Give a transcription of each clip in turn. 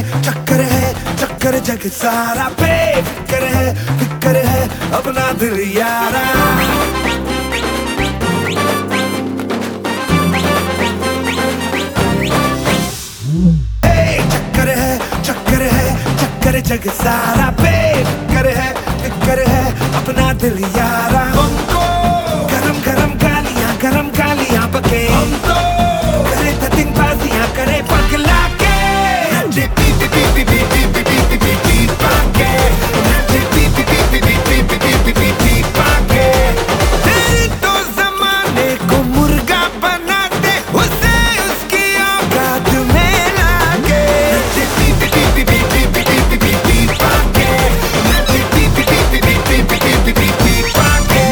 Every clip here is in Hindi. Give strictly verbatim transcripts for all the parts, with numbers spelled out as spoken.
चक्कर है चक्कर जग सारा बेफिक्र है फिक्र है अपना दिल यारा। चक्कर है चक्कर है चक्कर जग सारा बेफिक्र है फिक्र है अपना दिल यारा। हमको गरम गरम गालियां गरम गालियां बके हमको करे धतिंगबाजियां करे पगला के नचे पी पी पी पी पी पी पी पी पी पी पी पाके नचे पी पी पी पी पी पी पी पी पी पी पी पाके। तेरे तो ज़माने को मुर्गा बना दे उसे उसकी औकात में लाके नचे पी पी पी पी पी पी पी पी पी पी पाके नचे पी पी पी पी पी पी पी पी पी पी पाके।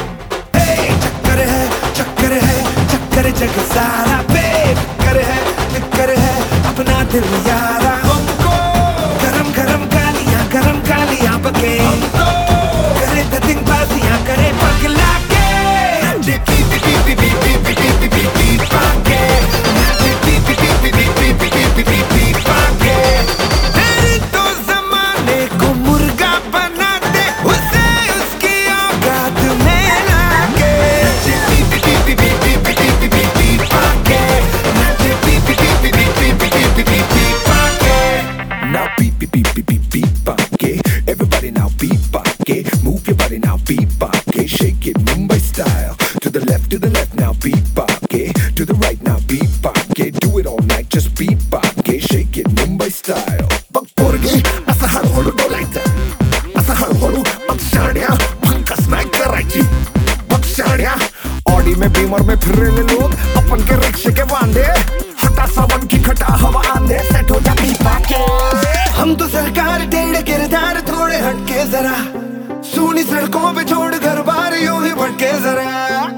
चक्कर है चक्कर है चक्कर जग सारा बेफिक्र है फिक्र है अपना दिल यारा। हमको गरम गरम गालियां गरम गालियां बके हमको करे धतिंगबाजियां करे पगला के नचे पी पी पी पी पी पी पी पी पी पी पी पाके नचे पी पी पी पी पी पी पी पी पी पी पी पाके। तेरे तो ज़माने को मुर्गा बना दे उसे उसकी औकात में लाके नचे पी पी पी पी पी पी पी पी पी पी पाके नचे पी पी पी पी पी पी पी पी पी पी पाके। Now beep beep beep beep beep beep pake. Everybody now beep pake. Move your body now beep pake. Shake it Mumbai style. To the left, to the left now beep pake. To the right now beep pake. Do it all night just beep pake. Shake it Mumbai style. Bak porge asa हळूहळू डोलायचं asa हळूहळू बघ शाण्या भंकस नाही करायची बघ शाण्या। ऑडी में बीमर में फिर रहे लोग अपन के रिक्शे के वांदे हटा सावन की खटा हवा आंधे सेट हो जा बीप पाके। हम तो सरकार टेढ़े किरदार थोड़े हटके जरा सूनी सड़कों पे छोड़ घर बार यूं ही भटके जरा।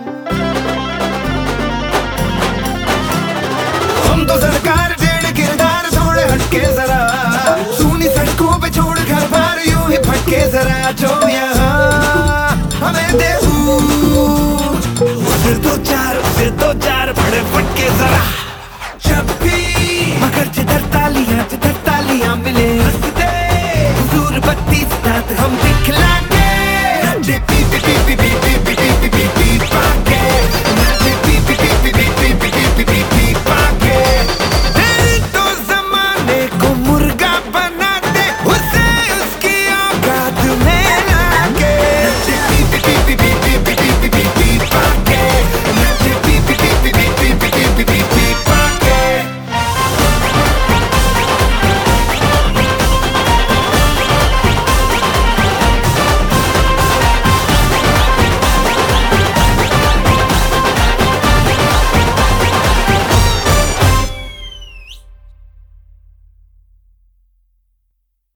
हम तो सरकार टेढ़े किरदार थोड़े हटके जरा सूनी सड़कों पे छोड़ घर बार यूं ही भटके जरा। जो यहाँ हमें दे उसे दो चार उसे दो चार बड़े फटके जरा। जब भी मगर जिधर तालियां जिधर तालियां मिले हंस दे हुजूर बत्ती साथ हम दिखला के नचे पी पी पी पी पी